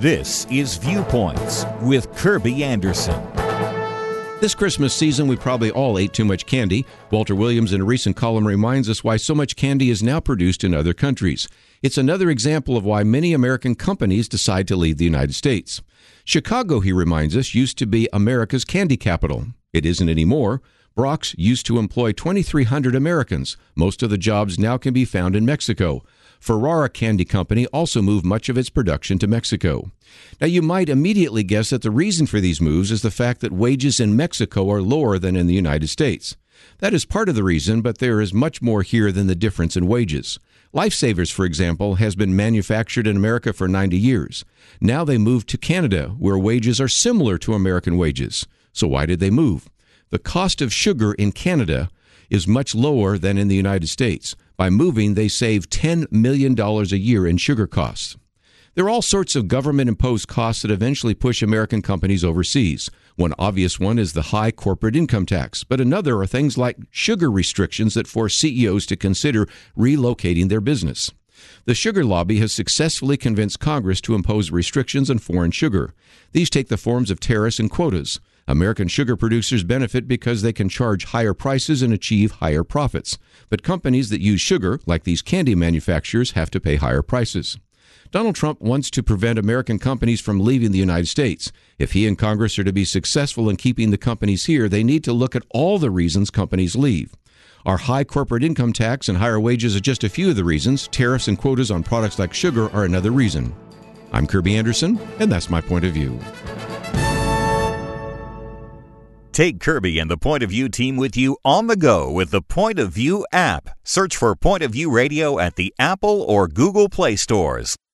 This is Viewpoints with Kirby Anderson. This Christmas season, we probably all ate too much candy. Walter Williams, in a recent column, reminds us why so much candy is now produced in other countries. It's another example of why many American companies decide to leave the United States. Chicago, he reminds us, used to be America's candy capital. It isn't anymore. Brock's used to employ 2,300 Americans. Most of the jobs now can be found in Mexico. Ferrara Candy Company also moved much of its production to Mexico. Now, you might immediately guess that the reason for these moves is the fact that wages in Mexico are lower than in the United States. That is part of the reason, but there is much more here than the difference in wages. Lifesavers, for example, has been manufactured in America for 90 years. Now they moved to Canada, where wages are similar to American wages. So why did they move? The cost of sugar in Canada is much lower than in the United States. By moving, they save $10 million a year in sugar costs. There are all sorts of government-imposed costs that eventually push American companies overseas. One obvious one is the high corporate income tax, but another are things like sugar restrictions that force CEOs to consider relocating their business. The sugar lobby has successfully convinced Congress to impose restrictions on foreign sugar. These take the forms of tariffs and quotas. American sugar producers benefit because they can charge higher prices and achieve higher profits. But companies that use sugar, like these candy manufacturers, have to pay higher prices. Donald Trump wants to prevent American companies from leaving the United States. If he and Congress are to be successful in keeping the companies here, they need to look at all the reasons companies leave. Our high corporate income tax and higher wages are just a few of the reasons. Tariffs and quotas on products like sugar are another reason. I'm Kirby Anderson, and that's my point of view. Take Kirby and the Point of View team with you on the go with the Point of View app. Search for Point of View Radio at the Apple or Google Play stores.